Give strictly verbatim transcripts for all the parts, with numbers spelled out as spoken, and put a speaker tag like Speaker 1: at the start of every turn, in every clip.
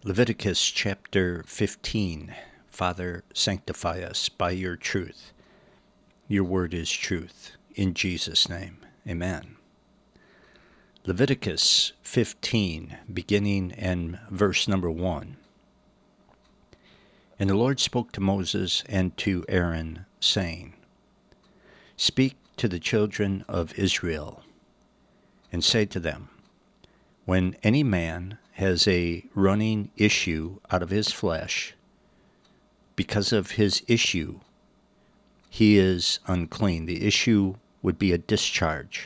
Speaker 1: Leviticus chapter fifteen. Father, sanctify us by your truth. Your word is truth. In Jesus' name, amen. Leviticus fifteen, beginning in verse number one. And the Lord spoke to Moses and to Aaron, saying, Speak to the children of Israel, and say to them, When any man has a running issue out of his flesh, because of his issue, he is unclean. The issue would be a discharge.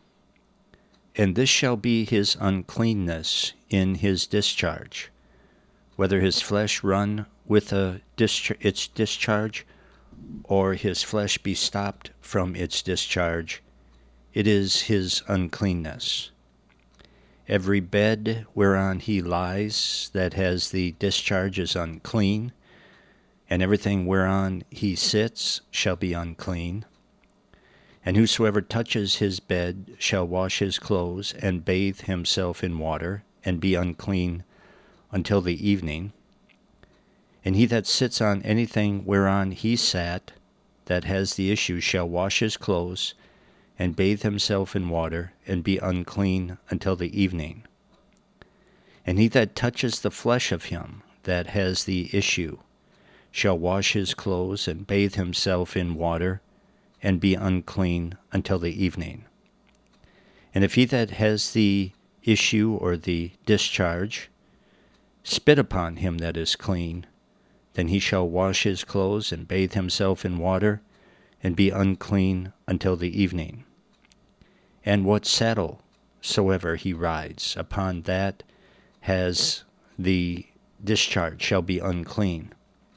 Speaker 1: And this shall be his uncleanness in his discharge, whether his flesh run with a dischar- its discharge, or his flesh be stopped from its discharge, it is his uncleanness. Every bed whereon he lies that has the discharge is unclean, and everything whereon he sits shall be unclean. And whosoever touches his bed shall wash his clothes, and bathe himself in water, and be unclean until the evening. And he that sits on anything whereon he sat, that has the issue, shall wash his clothes, and bathe himself in water, and be unclean until the evening. And he that touches the flesh of him that has the issue shall wash his clothes, and bathe himself in water, and be unclean until the evening. And if he that has the issue or the discharge spit upon him that is clean, then he shall wash his clothes, and bathe himself in water, and be unclean until the evening. And what saddle soever he rides, upon that has the discharge shall be unclean.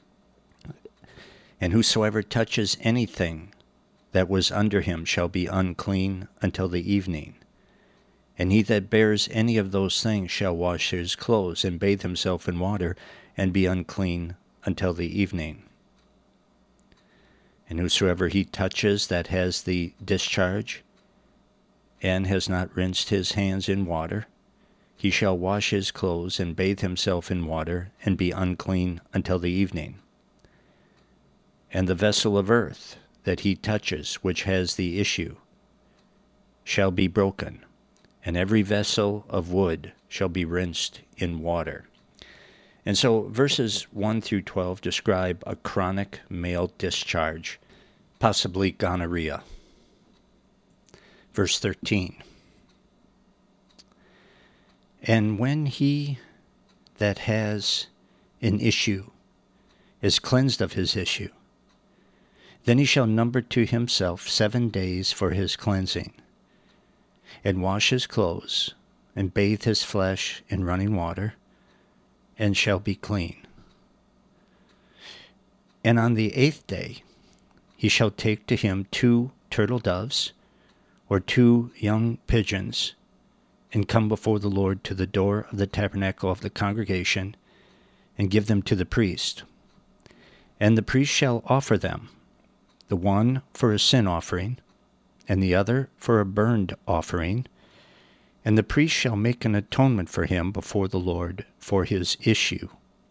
Speaker 1: And whosoever touches anything that was under him shall be unclean until the evening. And he that bears any of those things shall wash his clothes, and bathe himself in water, and be unclean until the evening. And whosoever he touches that has the discharge, and has not rinsed his hands in water, he shall wash his clothes, and bathe himself in water, and be unclean until the evening. And the vessel of earth that he touches, which has the issue, shall be broken, and every vessel of wood shall be rinsed in water. And so verses one through twelve describe a chronic male discharge, possibly gonorrhea. Verse thirteen. And when he that has an issue is cleansed of his issue, then he shall number to himself seven days for his cleansing, and wash his clothes, and bathe his flesh in running water, and shall be clean. And on the eighth day he shall take to him two turtle doves, or two young pigeons, and come before the Lord to the door of the tabernacle of the congregation, and give them to the priest. And the priest shall offer them, the one for a sin offering, and the other for a burnt offering. And the priest shall make an atonement for him before the Lord for his issue.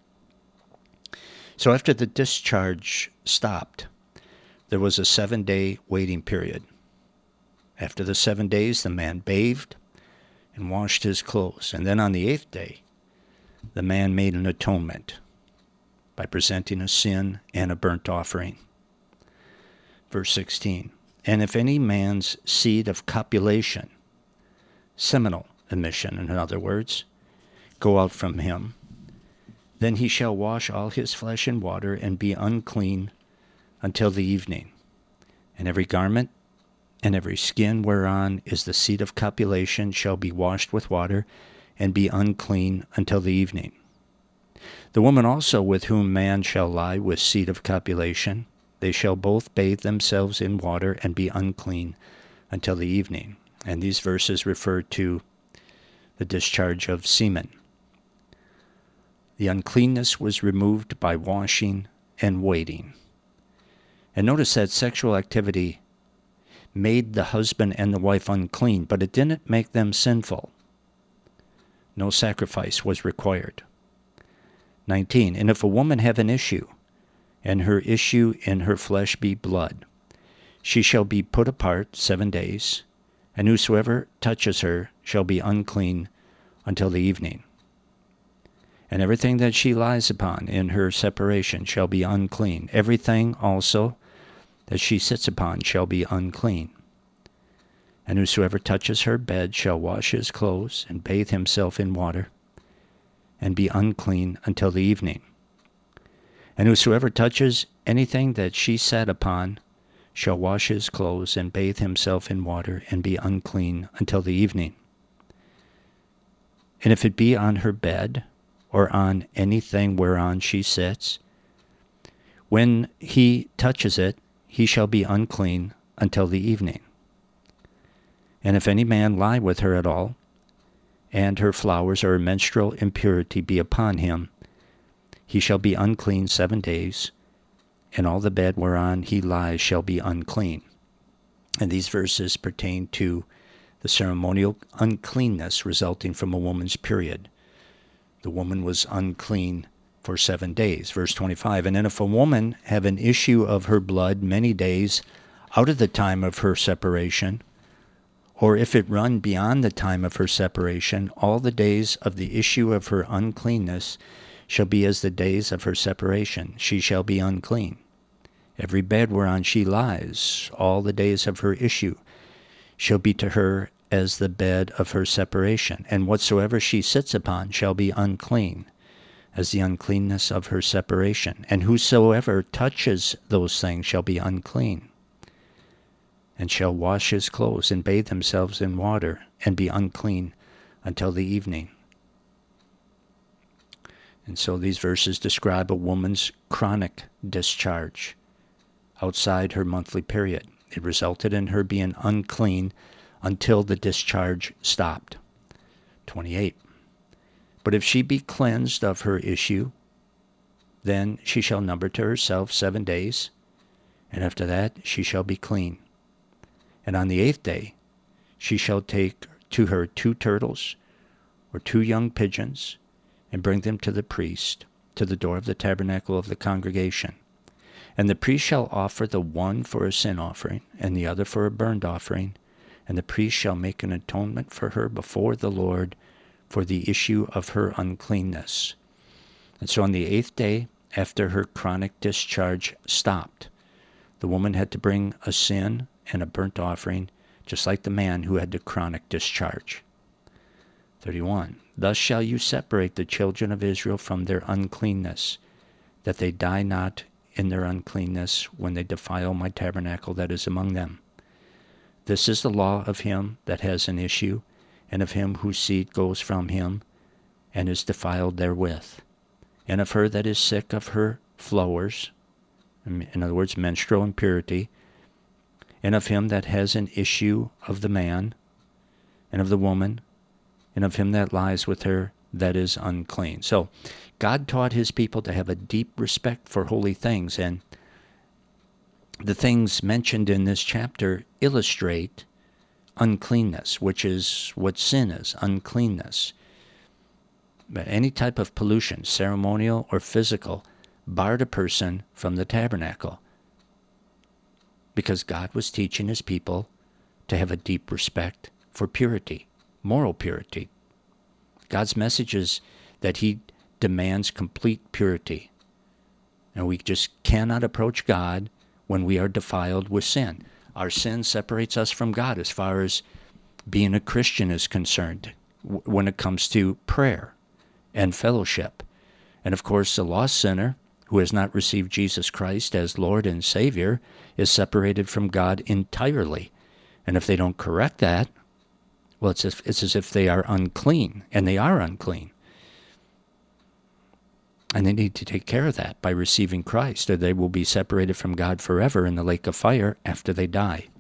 Speaker 1: So after the discharge stopped, there was a seven-day waiting period. After the seven days, the man bathed and washed his clothes. And then on the eighth day, the man made an atonement by presenting a sin and a burnt offering. Verse sixteen, and if any man's seed of copulation, seminal emission in other words, go out from him, then he shall wash all his flesh in water, and be unclean until the evening. And every garment and every skin whereon is the seed of copulation shall be washed with water, and be unclean until the evening. The woman also with whom man shall lie with seed of copulation, they shall both bathe themselves in water, and be unclean until the evening. And these verses refer to the discharge of semen. The uncleanness was removed by washing and waiting. And notice that sexual activity made the husband and the wife unclean, but it didn't make them sinful. No sacrifice was required. nineteen, and if a woman have an issue, and her issue in her flesh be blood, she shall be put apart seven days, and whosoever touches her shall be unclean until the evening. And everything that she lies upon in her separation shall be unclean. Everything also that she sits upon shall be unclean. And whosoever touches her bed shall wash his clothes and bathe himself in water, and be unclean until the evening. And whosoever touches anything that she sat upon shall wash his clothes and bathe himself in water, and be unclean until the evening. And if it be on her bed, or on anything whereon she sits, when he touches it, he shall be unclean until the evening. And if any man lie with her at all, and her flowers or menstrual impurity be upon him, he shall be unclean seven days, and all the bed whereon he lies shall be unclean. And these verses pertain to the ceremonial uncleanness resulting from a woman's period. The woman was unclean for seven days. Verse twenty-five, and then if a woman have an issue of her blood many days out of the time of her separation, or if it run beyond the time of her separation, all the days of the issue of her uncleanness shall be as the days of her separation. She shall be unclean. Every bed whereon she lies, all the days of her issue, shall be to her as the bed of her separation. And whatsoever she sits upon shall be unclean, as the uncleanness of her separation. And whosoever touches those things shall be unclean, and shall wash his clothes and bathe themselves in water, and be unclean until the evening. And so these verses describe a woman's chronic discharge outside her monthly period. It resulted in her being unclean until the discharge stopped. twenty-eight. But if she be cleansed of her issue, then she shall number to herself seven days, and after that she shall be clean. And on the eighth day she shall take to her two turtles or two young pigeons, and bring them to the priest, to the door of the tabernacle of the congregation. And the priest shall offer the one for a sin offering, and the other for a burnt offering, and the priest shall make an atonement for her before the Lord for the issue of her uncleanness. And so on the eighth day, after her chronic discharge stopped, the woman had to bring a sin and a burnt offering, just like the man who had the chronic discharge. thirty-one. Thus shall you separate the children of Israel from their uncleanness, that they die not in their uncleanness when they defile my tabernacle that is among them. This is the law of him that has an issue, and of him whose seed goes from him, and is defiled therewith, and of her that is sick of her flowers, in other words, menstrual impurity, and of him that has an issue of the man, and of the woman, and of him that lies with her that is unclean. So God taught his people to have a deep respect for holy things, and the things mentioned in this chapter illustrate uncleanness, which is what sin is, uncleanness. But any type of pollution, ceremonial or physical, barred a person from the tabernacle, because God was teaching his people to have a deep respect for purity, moral purity. God's message is that he demands complete purity, and we just cannot approach God when we are defiled with sin. Our sin separates us from God as far as being a Christian is concerned when it comes to prayer and fellowship. And of course, the lost sinner who has not received Jesus Christ as Lord and Savior is separated from God entirely. And if they don't correct that, well, it's as, it's as if they are unclean, and they are unclean. And they need to take care of that by receiving Christ, or they will be separated from God forever in the lake of fire after they die.